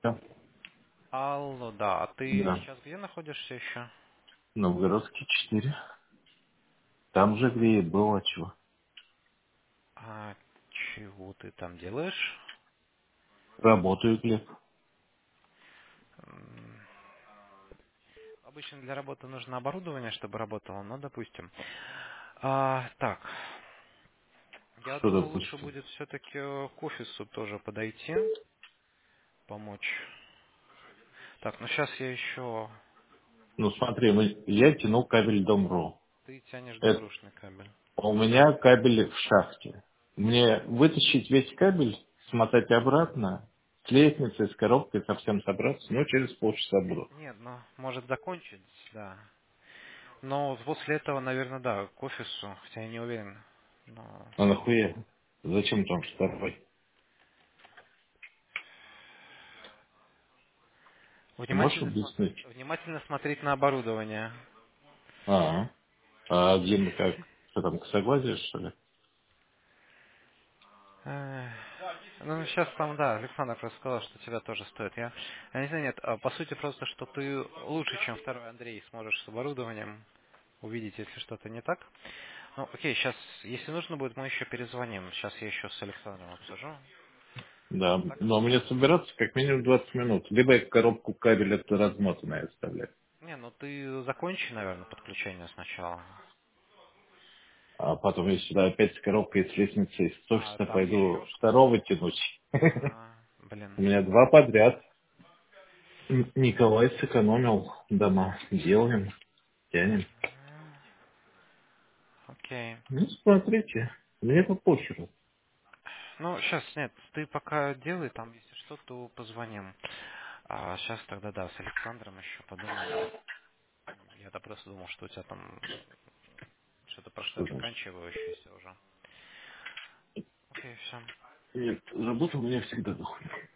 Да. Алло, да. А ты Да. сейчас где находишься еще? Новгородский 4. Там же, где и было чего. А чего ты там делаешь? Работаю, Глеб. М, Обычно для работы нужно оборудование, чтобы работало, но допустим. Так, я Что думаю, лучше допустим? будет все-таки к офису тоже подойти, помочь. Так, ну сейчас я еще... Ну смотри, я тянул кабель Домру. Ты тянешь Это, домрушный кабель. у меня кабель в шахте. Мне вытащить весь кабель, смотать обратно, с лестницы, с коробкой совсем собраться, ну, через полчаса буду. Нет, ну, может закончить, да. Но после этого, наверное, да, к офису, хотя я не уверен. Но А нахуя? Зачем там второй? Ты можешь объяснить? внимательно смотреть на оборудование. А, а где мы как? Что там, косоглазие, что ли? Эх, Ну, сейчас там, да, Александр просто сказал, что тебя тоже стоит. Я не знаю, нет, по сути просто, что ты лучше, чем второй Андрей, сможешь с оборудованием увидеть, если что-то не так. Ну, окей, сейчас, если нужно будет, мы еще перезвоним. Сейчас я еще с Александром обсужу. Да, Так? но мне собираться как минимум 20 минут. Либо я коробку кабеля размотанная оставлять. Не, ну ты закончи, наверное, подключение сначала. А потом я сюда опять с коробкой с лестницы из А, офиса там пойду еще что-то. второго тянуть. У Блин. меня два подряд. Николай сэкономил дома. Делаем, тянем. Окей. Ну, смотрите, мне по похеру. Ну, сейчас, нет, ты пока делай, там, если что, то позвоним. А сейчас тогда, да, с Александром еще подумаем. Я-то просто думал, что у тебя там что-то прошло Что значит? заканчивающееся уже. Окей, все. Нет, работа у меня всегда дохуя.